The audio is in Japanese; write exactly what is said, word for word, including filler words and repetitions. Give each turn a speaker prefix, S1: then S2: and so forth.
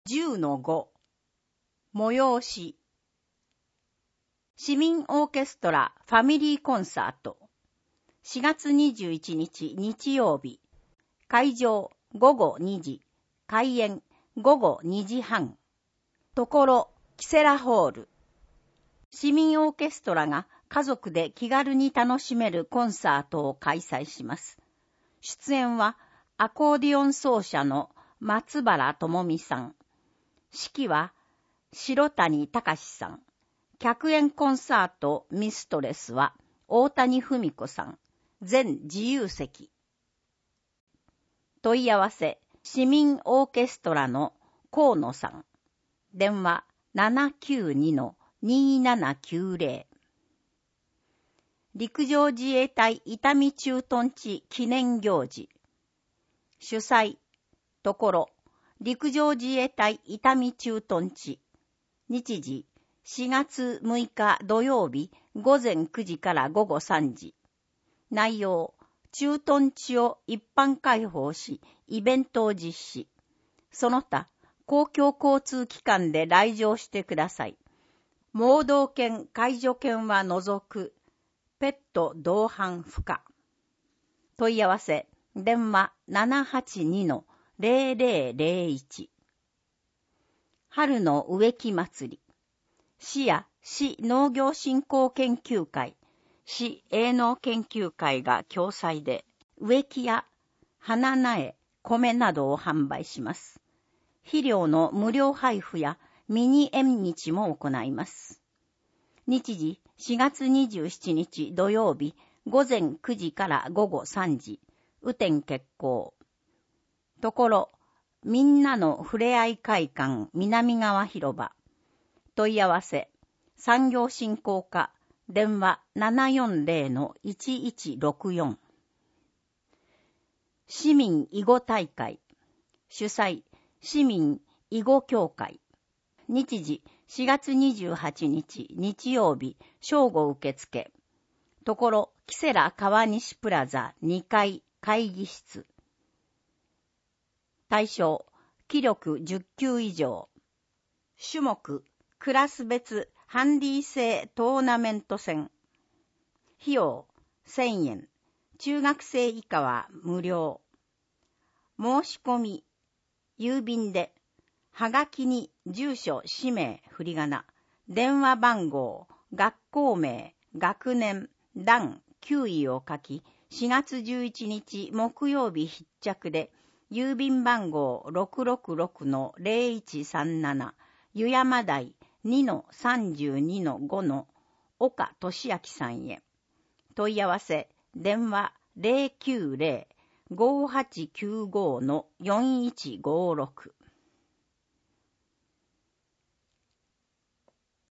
S1: じゅうのご 催し市民オーケストラファミリーコンサートしがつにじゅういちにち日曜日会場ごごにじ開演ごごにじはんところキセラホール市民オーケストラが家族で気軽に楽しめるコンサートを開催します。出演はアコーディオン奏者の松原智美さん、指揮は白谷隆さん、客演コンサートミストレスは大谷文子さん、全自由席。問い合わせ市民オーケストラの河野さん、電話 ななきゅうにのにーななきゅうぜろ。陸上自衛隊伊丹駐屯地記念行事。主催、ところ、陸上自衛隊伊丹駐屯地。日時、しがつむいか土曜日ごぜんくじからごごさんじ。内容、駐屯地を一般開放し、イベントを実施。その他、公共交通機関で来場してください。盲導犬、介助犬は除く、ペット同伴不可。問い合わせ、電話 ななはちにのぜろぜろぜろいち。春の植木祭り。市や市農業振興研究会、市営農研究会が共催で、植木や花苗、米などを販売します。肥料の無料配布やミニ縁日も行います。日時、しがつにじゅうしちにち土曜日、ごぜんくじからごごさんじ、雨天決行。ところ、みんなのふれあい会館南側広場。問い合わせ、産業振興課、電話 ななよんぜろのいちいちろくよん。市民囲碁大会。主催、市民囲碁協会。日時、しがつにじゅうはちにち日曜日、正午受付。ところ、キセラ川西プラザにかい会議室。対象、気力じゅっきゅう以上。種目、クラス別ハンディ制トーナメント戦。費用、せんえん。中学生以下は無料。申し込み、郵便で、はがきに住所、氏名、振り仮名、電話番号、学校名、学年、段、級位を書き、しがつじゅういちにち木曜日必着で、郵便番号 ろくろくろくのぜろいちさんなな、湯山台 にのさんじゅうにのご の岡俊明さんへ。問い合わせ、電話 ぜろきゅうぜろ ごはちきゅうごのよんいちごろく。